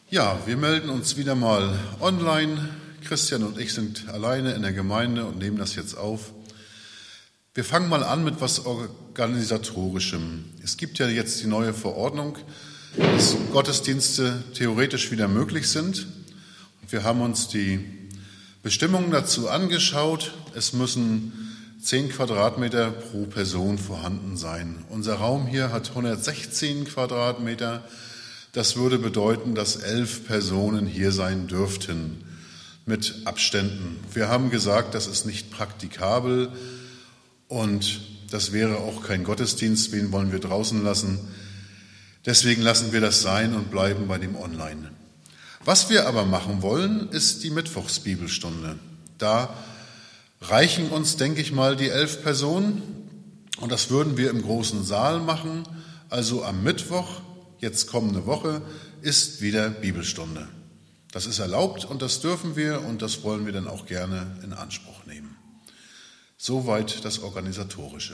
Ja, wir melden uns wieder mal online. Christian und ich sind alleine in der Gemeinde und nehmen das jetzt auf. Wir fangen mal an mit was Organisatorischem. Es gibt ja jetzt die neue Verordnung, dass Gottesdienste theoretisch wieder möglich sind. Wir haben uns die Bestimmungen dazu angeschaut. Es müssen 10 Quadratmeter pro Person vorhanden sein. Unser Raum hier hat 116 Quadratmeter. Das würde bedeuten, dass 11 Personen hier sein dürften mit Abständen. Wir haben gesagt, das ist nicht praktikabel und das wäre auch kein Gottesdienst. Wen wollen wir draußen lassen? Deswegen lassen wir das sein und bleiben bei dem Online. Was wir aber machen wollen, ist die Mittwochsbibelstunde. Da reichen uns, denke ich mal, die 11 Personen und das würden wir im großen Saal machen, also am Mittwoch. Jetzt kommende Woche ist wieder Bibelstunde. Das ist erlaubt und das dürfen wir und das wollen wir dann auch gerne in Anspruch nehmen. Soweit das Organisatorische.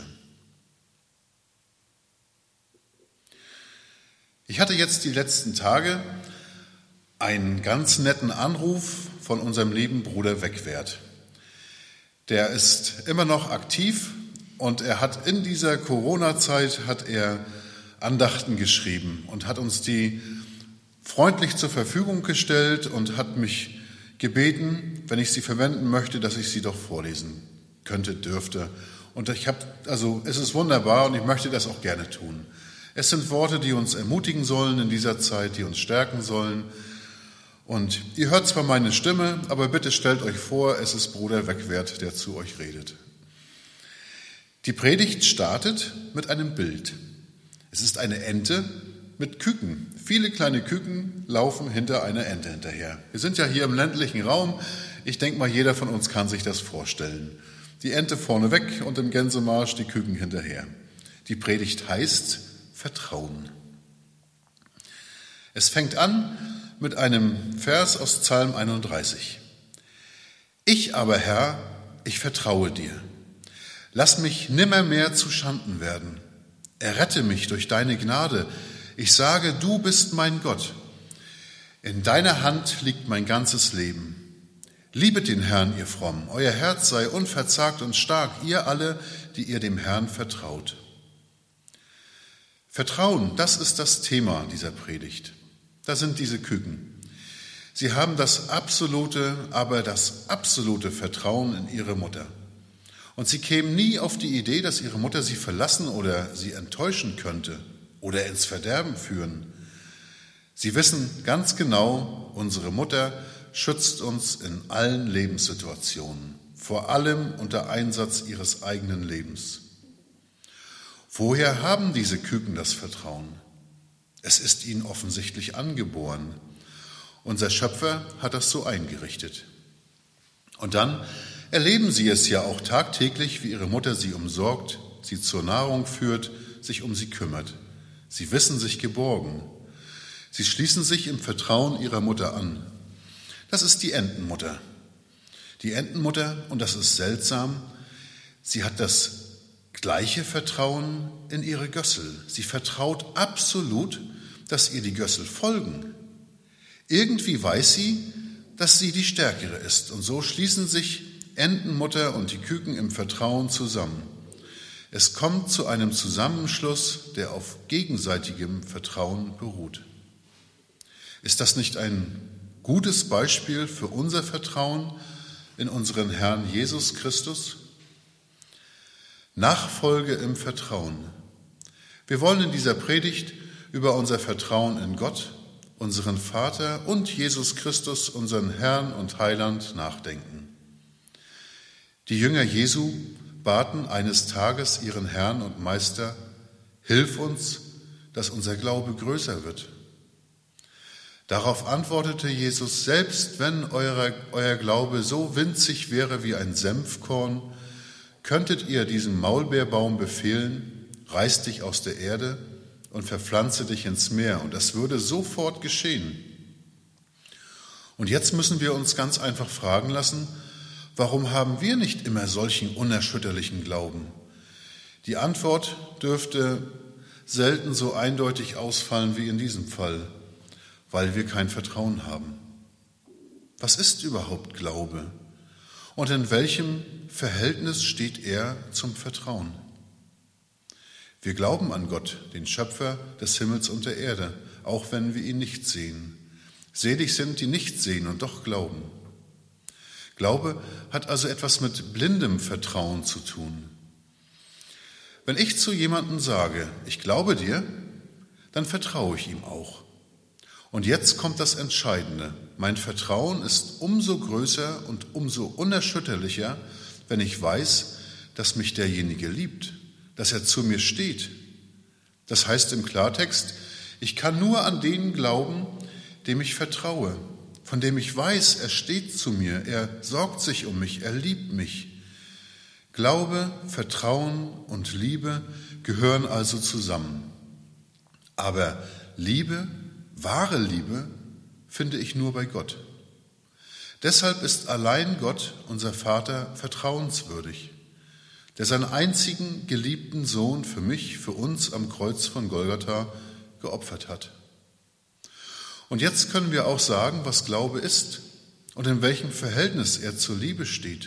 Ich hatte jetzt die letzten Tage einen ganz netten Anruf von unserem lieben Bruder Wegwert. Der ist immer noch aktiv und er hat in dieser Corona-Zeit Andachten geschrieben und hat uns die freundlich zur Verfügung gestellt und hat mich gebeten, wenn ich sie verwenden möchte, dass ich sie doch vorlesen könnte, dürfte. Und es ist wunderbar und ich möchte das auch gerne tun. Es sind Worte, die uns ermutigen sollen in dieser Zeit, die uns stärken sollen. Und ihr hört zwar meine Stimme, aber bitte stellt euch vor, es ist Bruder Wegwert, der zu euch redet. Die Predigt startet mit einem Bild. Es ist eine Ente mit Küken. Viele kleine Küken laufen hinter einer Ente hinterher. Wir sind ja hier im ländlichen Raum. Ich denke mal, jeder von uns kann sich das vorstellen. Die Ente vorne weg und im Gänsemarsch die Küken hinterher. Die Predigt heißt Vertrauen. Es fängt an mit einem Vers aus Psalm 31. Ich aber, Herr, ich vertraue dir. Lass mich nimmermehr zu Schanden werden. Errette mich durch deine Gnade. Ich sage, du bist mein Gott. In deiner Hand liegt mein ganzes Leben. Liebet den Herrn, ihr Frommen. Euer Herz sei unverzagt und stark, ihr alle, die ihr dem Herrn vertraut. Vertrauen, das ist das Thema dieser Predigt. Da sind diese Küken. Sie haben das absolute Vertrauen in ihre Mutter. Und sie kämen nie auf die Idee, dass ihre Mutter sie verlassen oder sie enttäuschen könnte oder ins Verderben führen. Sie wissen ganz genau, unsere Mutter schützt uns in allen Lebenssituationen, vor allem unter Einsatz ihres eigenen Lebens. Woher haben diese Küken das Vertrauen? Es ist ihnen offensichtlich angeboren. Unser Schöpfer hat das so eingerichtet. Und dann erleben sie es ja auch tagtäglich, wie ihre Mutter sie umsorgt, sie zur Nahrung führt, sich um sie kümmert. Sie wissen sich geborgen. Sie schließen sich im Vertrauen ihrer Mutter an. Das ist die Entenmutter. Die Entenmutter, und das ist seltsam, sie hat das gleiche Vertrauen in ihre Gössel. Sie vertraut absolut, dass ihr die Gössel folgen. Irgendwie weiß sie, dass sie die Stärkere ist. Und so schließen sich Entenmutter und die Küken im Vertrauen zusammen. Es kommt zu einem Zusammenschluss, der auf gegenseitigem Vertrauen beruht. Ist das nicht ein gutes Beispiel für unser Vertrauen in unseren Herrn Jesus Christus? Nachfolge im Vertrauen. Wir wollen in dieser Predigt über unser Vertrauen in Gott, unseren Vater und Jesus Christus, unseren Herrn und Heiland, nachdenken. Die Jünger Jesu baten eines Tages ihren Herrn und Meister, hilf uns, dass unser Glaube größer wird. Darauf antwortete Jesus, selbst wenn euer Glaube so winzig wäre wie ein Senfkorn, könntet ihr diesem Maulbeerbaum befehlen, reiß dich aus der Erde und verpflanze dich ins Meer, und das würde sofort geschehen. Und jetzt müssen wir uns ganz einfach fragen lassen, warum haben wir nicht immer solchen unerschütterlichen Glauben? Die Antwort dürfte selten so eindeutig ausfallen wie in diesem Fall. weil wir kein Vertrauen haben. Was ist überhaupt Glaube? Und in welchem Verhältnis steht er zum Vertrauen? Wir glauben an Gott, den Schöpfer des Himmels und der Erde, auch wenn wir ihn nicht sehen. Selig sind, die nicht sehen und doch glauben. Glaube hat also etwas mit blindem Vertrauen zu tun. Wenn ich zu jemandem sage, ich glaube dir, dann vertraue ich ihm auch. Und jetzt kommt das Entscheidende. Mein Vertrauen ist umso größer und umso unerschütterlicher, wenn ich weiß, dass mich derjenige liebt, dass er zu mir steht. Das heißt im Klartext, ich kann nur an den glauben, dem ich vertraue, von dem ich weiß, er steht zu mir, er sorgt sich um mich, er liebt mich. Glaube, Vertrauen und Liebe gehören also zusammen. Aber Liebe, wahre Liebe, finde ich nur bei Gott. Deshalb ist allein Gott, unser Vater, vertrauenswürdig, der seinen einzigen geliebten Sohn für mich, für uns am Kreuz von Golgatha geopfert hat. Und jetzt können wir auch sagen, was Glaube ist und in welchem Verhältnis er zur Liebe steht.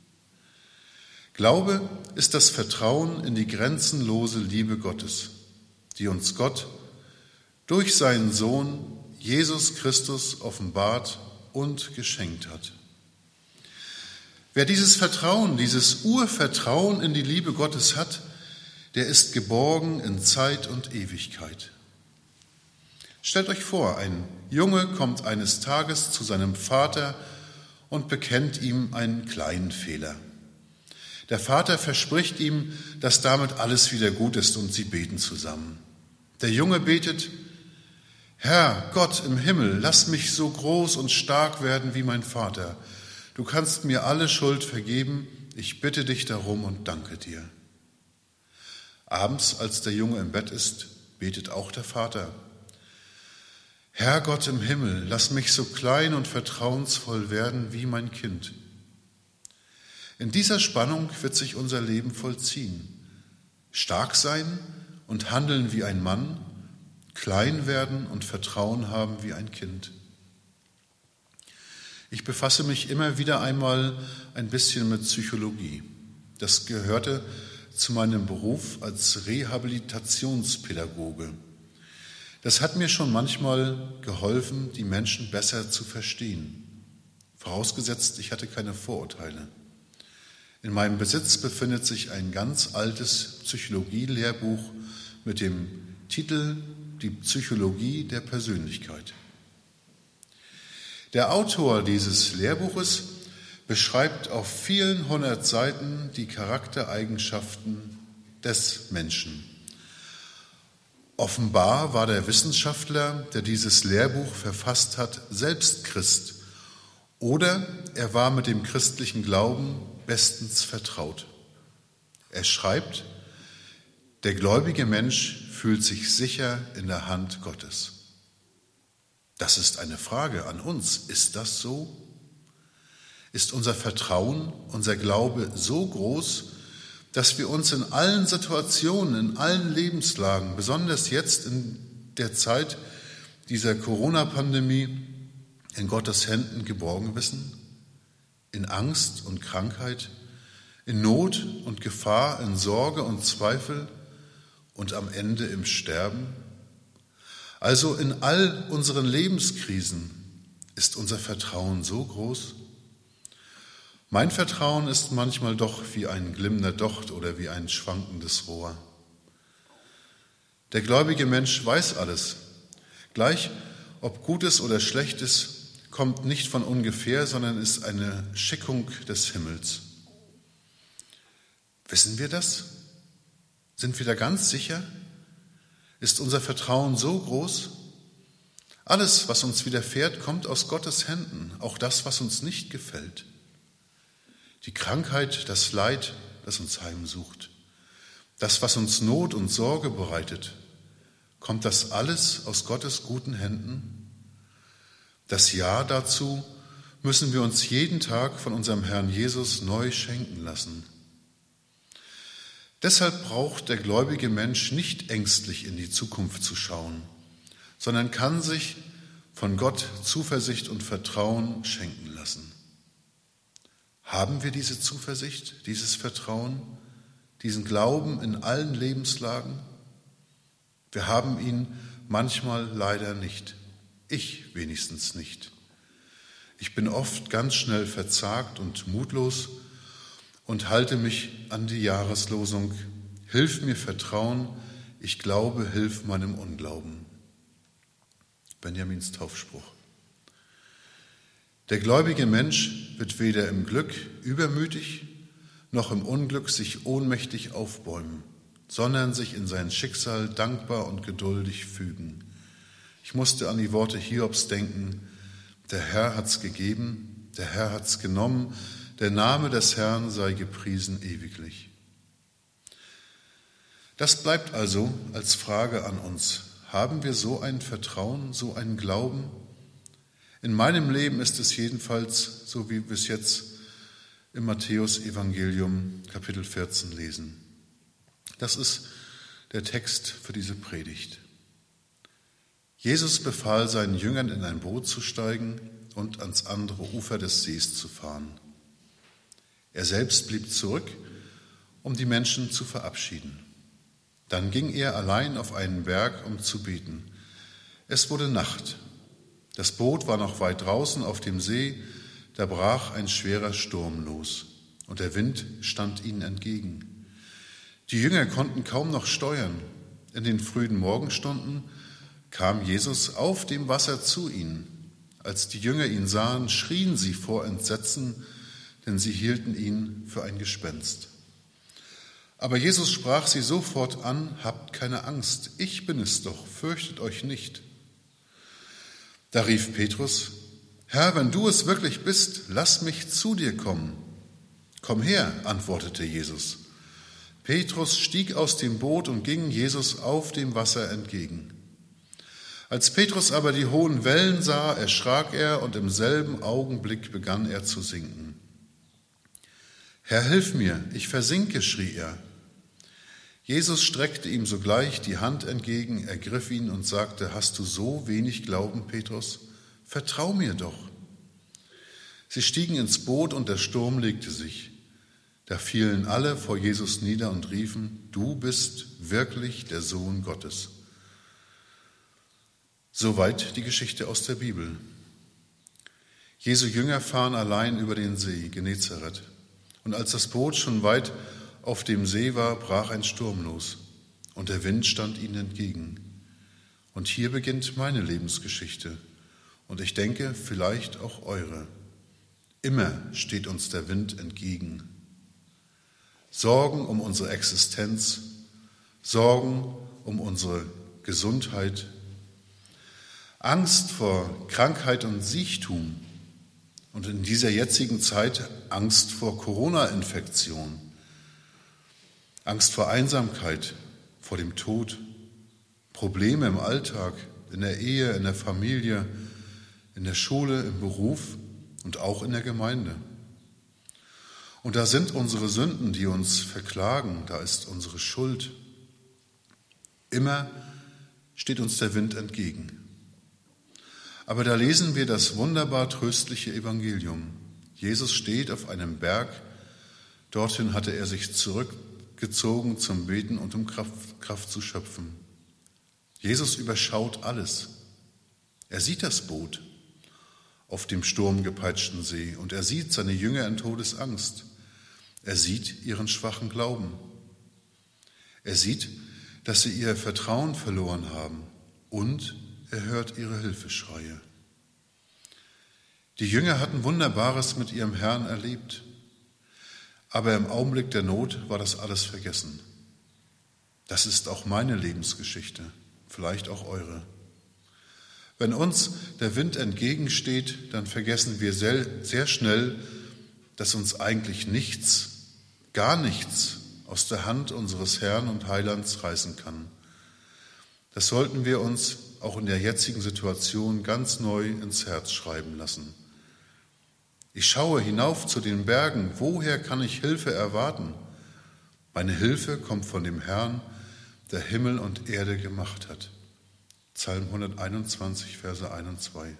Glaube ist das Vertrauen in die grenzenlose Liebe Gottes, die uns Gott durch seinen Sohn Jesus Christus offenbart und geschenkt hat. Wer dieses Vertrauen, dieses Urvertrauen in die Liebe Gottes hat, der ist geborgen in Zeit und Ewigkeit. Stellt euch vor, ein Junge kommt eines Tages zu seinem Vater und bekennt ihm einen kleinen Fehler. Der Vater verspricht ihm, dass damit alles wieder gut ist und sie beten zusammen. Der Junge betet: Herr Gott im Himmel, lass mich so groß und stark werden wie mein Vater. Du kannst mir alle Schuld vergeben, ich bitte dich darum und danke dir. Abends, als der Junge im Bett ist, betet auch der Vater: Herr Gott im Himmel, lass mich so klein und vertrauensvoll werden wie mein Kind. In dieser Spannung wird sich unser Leben vollziehen. Stark sein und handeln wie ein Mann, klein werden und Vertrauen haben wie ein Kind. Ich befasse mich immer wieder einmal ein bisschen mit Psychologie. Das gehörte zu meinem Beruf als Rehabilitationspädagoge. Das hat mir schon manchmal geholfen, die Menschen besser zu verstehen. Vorausgesetzt, ich hatte keine Vorurteile. In meinem Besitz befindet sich ein ganz altes Psychologie-Lehrbuch mit dem Titel Die Psychologie der Persönlichkeit. Der Autor dieses Lehrbuches beschreibt auf vielen 100 Seiten die Charaktereigenschaften des Menschen. Offenbar war der Wissenschaftler, der dieses Lehrbuch verfasst hat, selbst Christ, oder er war mit dem christlichen Glauben bestens vertraut. Er schreibt: Der gläubige Mensch fühlt sich sicher in der Hand Gottes. Das ist eine Frage an uns. Ist das so? Ist unser Vertrauen, unser Glaube so groß, dass wir uns in allen Situationen, in allen Lebenslagen, besonders jetzt in der Zeit dieser Corona-Pandemie, in Gottes Händen geborgen wissen? In Angst und Krankheit, in Not und Gefahr, in Sorge und Zweifel und am Ende im Sterben? Also in all unseren Lebenskrisen ist unser Vertrauen so groß? Mein Vertrauen ist manchmal doch wie ein glimmender Docht oder wie ein schwankendes Rohr. Der gläubige Mensch weiß alles. Gleich, ob Gutes oder Schlechtes, kommt nicht von ungefähr, sondern ist eine Schickung des Himmels. Wissen wir das? Sind wir da ganz sicher? Ist unser Vertrauen so groß? Alles, was uns widerfährt, kommt aus Gottes Händen, auch das, was uns nicht gefällt. Die Krankheit, das Leid, das uns heimsucht, das, was uns Not und Sorge bereitet, kommt das alles aus Gottes guten Händen? Das Ja dazu müssen wir uns jeden Tag von unserem Herrn Jesus neu schenken lassen. Deshalb braucht der gläubige Mensch nicht ängstlich in die Zukunft zu schauen, sondern kann sich von Gott Zuversicht und Vertrauen schenken lassen. Haben wir diese Zuversicht, dieses Vertrauen, diesen Glauben in allen Lebenslagen? Wir haben ihn manchmal leider nicht. Ich wenigstens nicht. Ich bin oft ganz schnell verzagt und mutlos und halte mich an die Jahreslosung: Hilf mir Vertrauen, ich glaube, hilf meinem Unglauben. Benjamins Taufspruch. Der gläubige Mensch wird weder im Glück übermütig noch im Unglück sich ohnmächtig aufbäumen, sondern sich in sein Schicksal dankbar und geduldig fügen. Ich musste an die Worte Hiobs denken: Der Herr hat's gegeben, der Herr hat's genommen, der Name des Herrn sei gepriesen ewiglich. Das bleibt also als Frage an uns. Haben wir so ein Vertrauen, so einen Glauben? In meinem Leben ist es jedenfalls so, wie wir es jetzt im Matthäus-Evangelium Kapitel 14 lesen. Das ist der Text für diese Predigt. Jesus befahl seinen Jüngern, in ein Boot zu steigen und ans andere Ufer des Sees zu fahren. Er selbst blieb zurück, um die Menschen zu verabschieden. Dann ging er allein auf einen Berg, um zu beten. Es wurde Nacht. Das Boot war noch weit draußen auf dem See, da brach ein schwerer Sturm los und der Wind stand ihnen entgegen. Die Jünger konnten kaum noch steuern. In den frühen Morgenstunden kam Jesus auf dem Wasser zu ihnen. Als die Jünger ihn sahen, schrien sie vor Entsetzen, denn sie hielten ihn für ein Gespenst. Aber Jesus sprach sie sofort an: Habt keine Angst, ich bin es doch, fürchtet euch nicht. Da rief Petrus: Herr, wenn du es wirklich bist, lass mich zu dir kommen. Komm her, antwortete Jesus. Petrus stieg aus dem Boot und ging Jesus auf dem Wasser entgegen. Als Petrus aber die hohen Wellen sah, erschrak er und im selben Augenblick begann er zu sinken. Herr, hilf mir, ich versinke, schrie er. Jesus streckte ihm sogleich die Hand entgegen, ergriff ihn und sagte: Hast du so wenig Glauben, Petrus? Vertrau mir doch. Sie stiegen ins Boot und der Sturm legte sich. Da fielen alle vor Jesus nieder und riefen: Du bist wirklich der Sohn Gottes. Soweit die Geschichte aus der Bibel. Jesu Jünger fahren allein über den See Genezareth. Und als das Boot schon weit auf dem See war, brach ein Sturm los und der Wind stand ihnen entgegen. Und hier beginnt meine Lebensgeschichte und ich denke, vielleicht auch eure. Immer steht uns der Wind entgegen. Sorgen um unsere Existenz, Sorgen um unsere Gesundheit, Angst vor Krankheit und Siechtum und in dieser jetzigen Zeit Angst vor Corona-Infektion, Angst vor Einsamkeit, vor dem Tod, Probleme im Alltag, in der Ehe, in der Familie, in der Schule, im Beruf und auch in der Gemeinde. Und da sind unsere Sünden, die uns verklagen, da ist unsere Schuld. Immer steht uns der Wind entgegen. Aber da lesen wir das wunderbar tröstliche Evangelium. Jesus steht auf einem Berg, dorthin hatte er sich zurückgezogen zum Beten und um Kraft zu schöpfen. Jesus überschaut alles. Er sieht das Boot auf dem sturmgepeitschten See und er sieht seine Jünger in Todesangst. Er sieht ihren schwachen Glauben. Er sieht, dass sie ihr Vertrauen verloren haben und er hört ihre Hilfeschreie. Die Jünger hatten Wunderbares mit ihrem Herrn erlebt, aber im Augenblick der Not war das alles vergessen. Das ist auch meine Lebensgeschichte, vielleicht auch eure. Wenn uns der Wind entgegensteht, dann vergessen wir sehr schnell, dass uns eigentlich nichts, gar nichts aus der Hand unseres Herrn und Heilands reißen kann. Das sollten wir uns auch in der jetzigen Situation ganz neu ins Herz schreiben lassen. Ich schaue hinauf zu den Bergen. Woher kann ich Hilfe erwarten? Meine Hilfe kommt von dem Herrn, der Himmel und Erde gemacht hat. Psalm 121, Verse 1 und 2.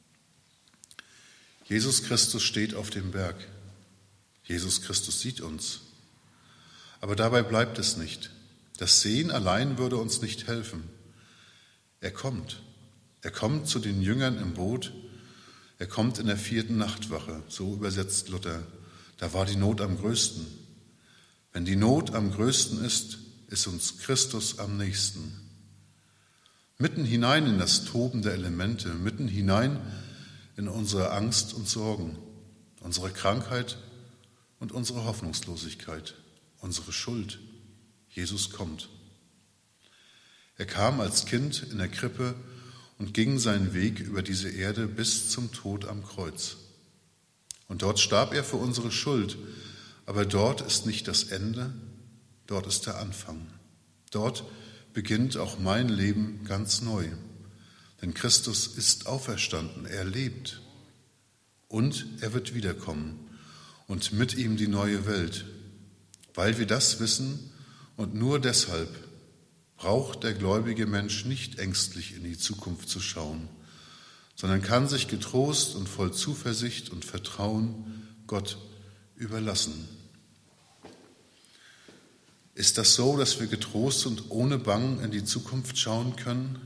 Jesus Christus steht auf dem Berg. Jesus Christus sieht uns. Aber dabei bleibt es nicht. Das Sehen allein würde uns nicht helfen. Er kommt. Er kommt zu den Jüngern im Boot. Er kommt in der 4. Nachtwache, so übersetzt Luther. Da war die Not am größten. Wenn die Not am größten ist, ist uns Christus am nächsten. Mitten hinein in das Toben der Elemente, mitten hinein in unsere Angst und Sorgen, unsere Krankheit und unsere Hoffnungslosigkeit, unsere Schuld. Jesus kommt. Er kam als Kind in der Krippe und ging seinen Weg über diese Erde bis zum Tod am Kreuz. Und dort starb er für unsere Schuld, aber dort ist nicht das Ende, dort ist der Anfang. Dort beginnt auch mein Leben ganz neu. Denn Christus ist auferstanden, er lebt und er wird wiederkommen und mit ihm die neue Welt. Weil wir das wissen und nur deshalb braucht der gläubige Mensch nicht ängstlich in die Zukunft zu schauen, sondern kann sich getrost und voll Zuversicht und Vertrauen Gott überlassen. Ist das so, dass wir getrost und ohne Bang in die Zukunft schauen können?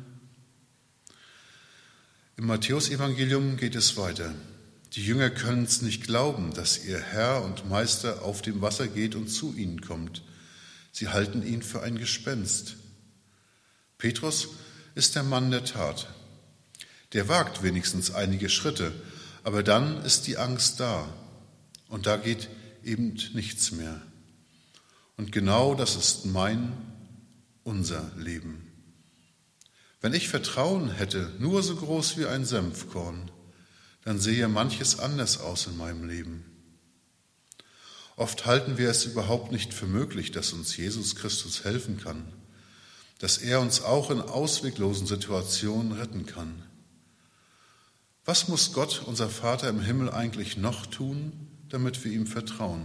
Im Matthäusevangelium geht es weiter. Die Jünger können es nicht glauben, dass ihr Herr und Meister auf dem Wasser geht und zu ihnen kommt. Sie halten ihn für ein Gespenst. Petrus ist der Mann der Tat. Der wagt wenigstens einige Schritte, aber dann ist die Angst da und da geht eben nichts mehr. Und genau das ist unser Leben. Wenn ich Vertrauen hätte, nur so groß wie ein Senfkorn, dann sehe manches anders aus in meinem Leben. Oft halten wir es überhaupt nicht für möglich, dass uns Jesus Christus helfen kann, dass er uns auch in ausweglosen Situationen retten kann. Was muss Gott, unser Vater im Himmel, eigentlich noch tun, damit wir ihm vertrauen?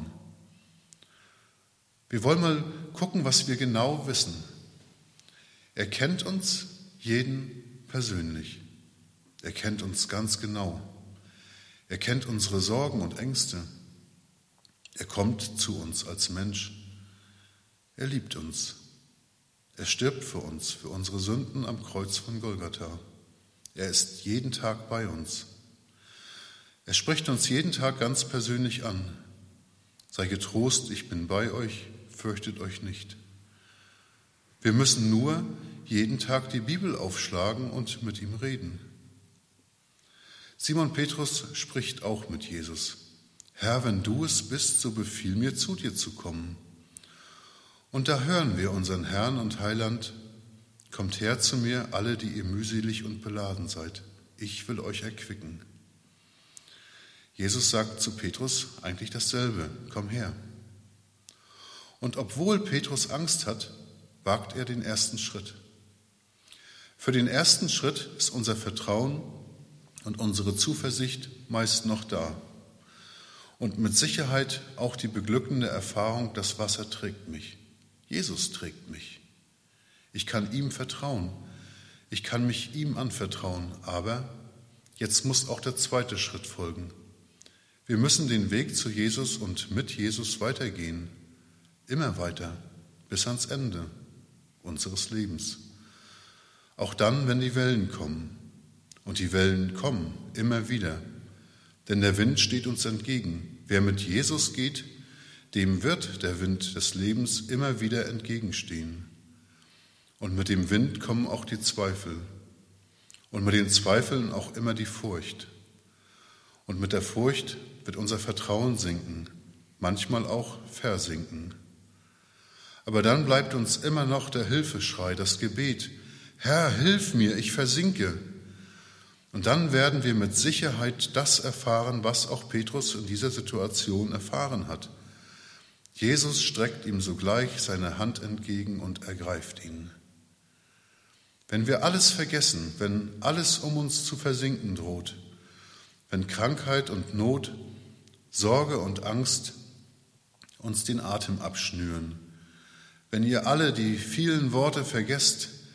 Wir wollen mal gucken, was wir genau wissen. Er kennt uns jeden persönlich. Er kennt uns ganz genau. Er kennt unsere Sorgen und Ängste. Er kommt zu uns als Mensch. Er liebt uns. Er stirbt für uns, für unsere Sünden am Kreuz von Golgatha. Er ist jeden Tag bei uns. Er spricht uns jeden Tag ganz persönlich an. Sei getrost, ich bin bei euch, fürchtet euch nicht. Wir müssen nur jeden Tag die Bibel aufschlagen und mit ihm reden. Simon Petrus spricht auch mit Jesus. Herr, wenn du es bist, so befiehl mir, zu dir zu kommen. Und da hören wir unseren Herrn und Heiland, kommt her zu mir, alle, die ihr mühselig und beladen seid. Ich will euch erquicken. Jesus sagt zu Petrus eigentlich dasselbe, komm her. Und obwohl Petrus Angst hat, wagt er den ersten Schritt. Für den ersten Schritt ist unser Vertrauen und unsere Zuversicht meist noch da. Und mit Sicherheit auch die beglückende Erfahrung, das Wasser trägt mich. Jesus trägt mich. Ich kann ihm vertrauen. Ich kann mich ihm anvertrauen. Aber jetzt muss auch der zweite Schritt folgen. Wir müssen den Weg zu Jesus und mit Jesus weitergehen. Immer weiter, bis ans Ende unseres Lebens. Auch dann, wenn die Wellen kommen. Und die Wellen kommen immer wieder. Denn der Wind steht uns entgegen. Wer mit Jesus geht, dem wird der Wind des Lebens immer wieder entgegenstehen. Und mit dem Wind kommen auch die Zweifel. Und mit den Zweifeln auch immer die Furcht. Und mit der Furcht wird unser Vertrauen sinken, manchmal auch versinken. Aber dann bleibt uns immer noch der Hilfeschrei, das Gebet. Herr, hilf mir, ich versinke. Und dann werden wir mit Sicherheit das erfahren, was auch Petrus in dieser Situation erfahren hat. Jesus streckt ihm sogleich seine Hand entgegen und ergreift ihn. Wenn wir alles vergessen, wenn alles um uns zu versinken droht, wenn Krankheit und Not, Sorge und Angst uns den Atem abschnüren, wenn ihr alle die vielen Worte vergesst,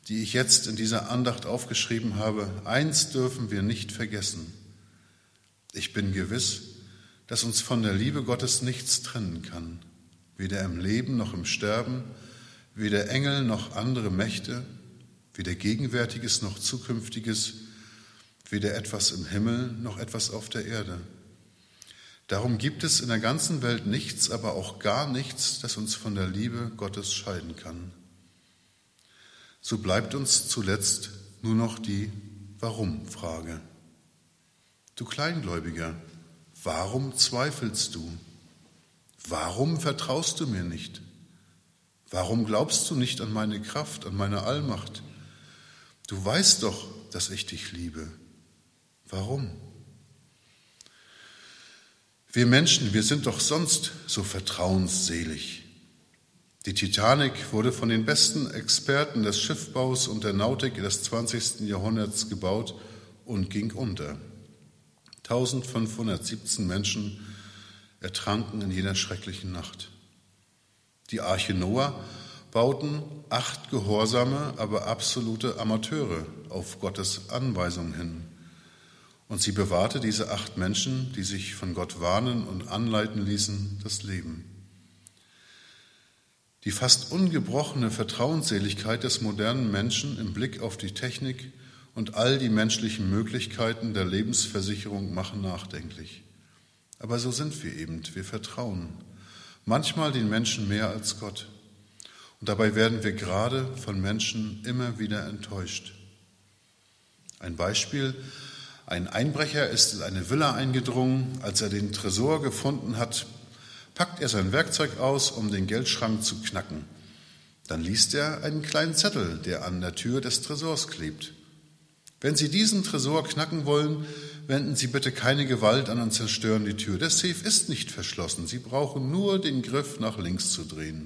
die ich jetzt in dieser Andacht aufgeschrieben habe, eins dürfen wir nicht vergessen. Ich bin gewiss, dass uns von der Liebe Gottes nichts trennen kann, weder im Leben noch im Sterben, weder Engel noch andere Mächte, weder Gegenwärtiges noch Zukünftiges, weder etwas im Himmel noch etwas auf der Erde. Darum gibt es in der ganzen Welt nichts, aber auch gar nichts, das uns von der Liebe Gottes scheiden kann. So bleibt uns zuletzt nur noch die Warum-Frage. Du Kleingläubiger, warum zweifelst du? Warum vertraust du mir nicht? Warum glaubst du nicht an meine Kraft, an meine Allmacht? Du weißt doch, dass ich dich liebe. Warum? Wir Menschen, wir sind doch sonst so vertrauensselig. Die Titanic wurde von den besten Experten des Schiffbaus und der Nautik des 20. Jahrhunderts gebaut und ging unter. 1517 Menschen ertranken in jener schrecklichen Nacht. Die Arche Noah bauten 8 gehorsame, aber absolute Amateure auf Gottes Anweisung hin. Und sie bewahrte diese 8 Menschen, die sich von Gott warnen und anleiten ließen, das Leben. Die fast ungebrochene Vertrauensseligkeit des modernen Menschen im Blick auf die Technik und all die menschlichen Möglichkeiten der Lebensversicherung machen nachdenklich. Aber so sind wir eben, wir vertrauen. Manchmal den Menschen mehr als Gott. Und dabei werden wir gerade von Menschen immer wieder enttäuscht. Ein Beispiel: Ein Einbrecher ist in eine Villa eingedrungen. Als er den Tresor gefunden hat, packt er sein Werkzeug aus, um den Geldschrank zu knacken. Dann liest er einen kleinen Zettel, der an der Tür des Tresors klebt. Wenn Sie diesen Tresor knacken wollen, wenden Sie bitte keine Gewalt an und zerstören die Tür. Der Safe ist nicht verschlossen. Sie brauchen nur den Griff nach links zu drehen.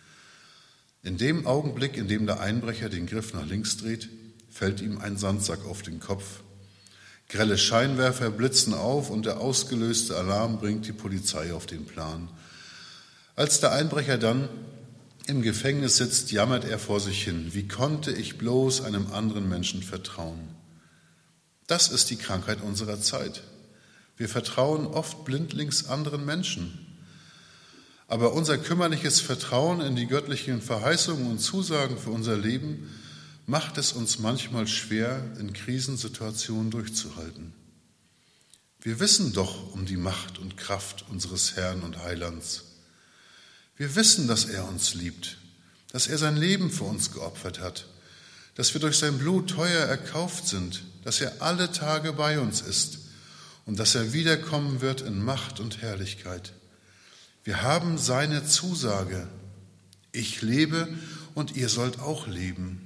In dem Augenblick, in dem der Einbrecher den Griff nach links dreht, fällt ihm ein Sandsack auf den Kopf. Grelle Scheinwerfer blitzen auf und der ausgelöste Alarm bringt die Polizei auf den Plan. Als der Einbrecher dann im Gefängnis sitzt, jammert er vor sich hin: Wie konnte ich bloß einem anderen Menschen vertrauen? Das ist die Krankheit unserer Zeit. Wir vertrauen oft blindlings anderen Menschen. Aber unser kümmerliches Vertrauen in die göttlichen Verheißungen und Zusagen für unser Leben macht es uns manchmal schwer, in Krisensituationen durchzuhalten. Wir wissen doch um die Macht und Kraft unseres Herrn und Heilands. Wir wissen, dass er uns liebt, dass er sein Leben für uns geopfert hat, dass wir durch sein Blut teuer erkauft sind, dass er alle Tage bei uns ist und dass er wiederkommen wird in Macht und Herrlichkeit. Wir haben seine Zusage: Ich lebe und ihr sollt auch leben.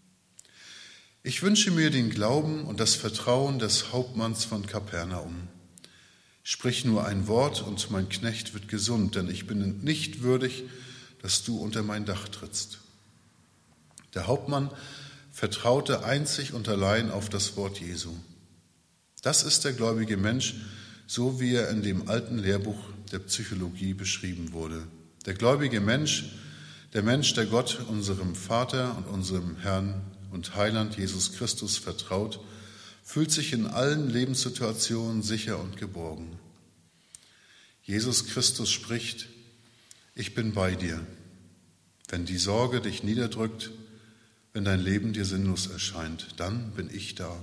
Ich wünsche mir den Glauben und das Vertrauen des Hauptmanns von Kapernaum. Sprich nur ein Wort und mein Knecht wird gesund, denn ich bin nicht würdig, dass du unter mein Dach trittst. Der Hauptmann vertraute einzig und allein auf das Wort Jesu. Das ist der gläubige Mensch, so wie er in dem alten Lehrbuch der Psychologie beschrieben wurde. Der gläubige Mensch, der Gott, unserem Vater und unserem Herrn und Heiland Jesus Christus vertraut, fühlt sich in allen Lebenssituationen sicher und geborgen. Jesus Christus spricht: Ich bin bei dir, wenn die Sorge dich niederdrückt, wenn dein Leben dir sinnlos erscheint, dann bin ich da.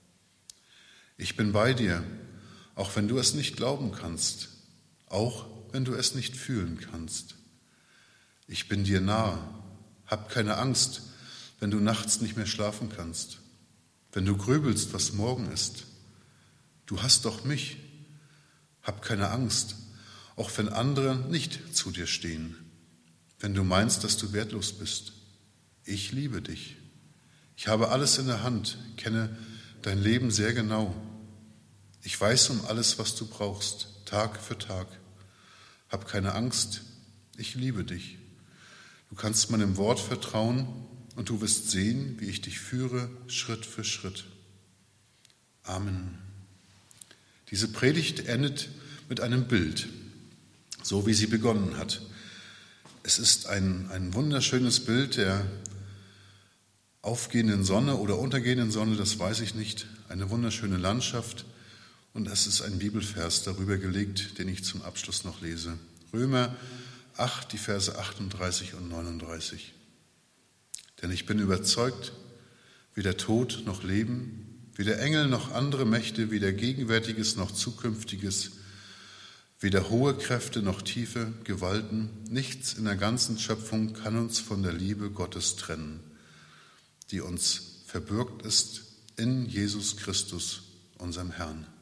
Ich bin bei dir, auch wenn du es nicht glauben kannst, auch wenn du es nicht fühlen kannst. Ich bin dir nahe, hab keine Angst, wenn du nachts nicht mehr schlafen kannst, wenn du grübelst, was morgen ist. Du hast doch mich. Hab keine Angst, auch wenn andere nicht zu dir stehen, wenn du meinst, dass du wertlos bist. Ich liebe dich. Ich habe alles in der Hand, kenne dein Leben sehr genau. Ich weiß um alles, was du brauchst, Tag für Tag. Hab keine Angst, ich liebe dich. Du kannst meinem Wort vertrauen und du wirst sehen, wie ich dich führe, Schritt für Schritt. Amen. Diese Predigt endet mit einem Bild, so wie sie begonnen hat. Es ist ein wunderschönes Bild der aufgehenden Sonne oder untergehenden Sonne, das weiß ich nicht. Eine wunderschöne Landschaft und es ist ein Bibelvers darüber gelegt, den ich zum Abschluss noch lese. Römer 8, die Verse 38 und 39. Denn ich bin überzeugt, weder Tod noch Leben, weder Engel noch andere Mächte, weder Gegenwärtiges noch Zukünftiges, weder hohe Kräfte noch tiefe Gewalten, nichts in der ganzen Schöpfung kann uns von der Liebe Gottes trennen, die uns verbürgt ist in Jesus Christus, unserem Herrn.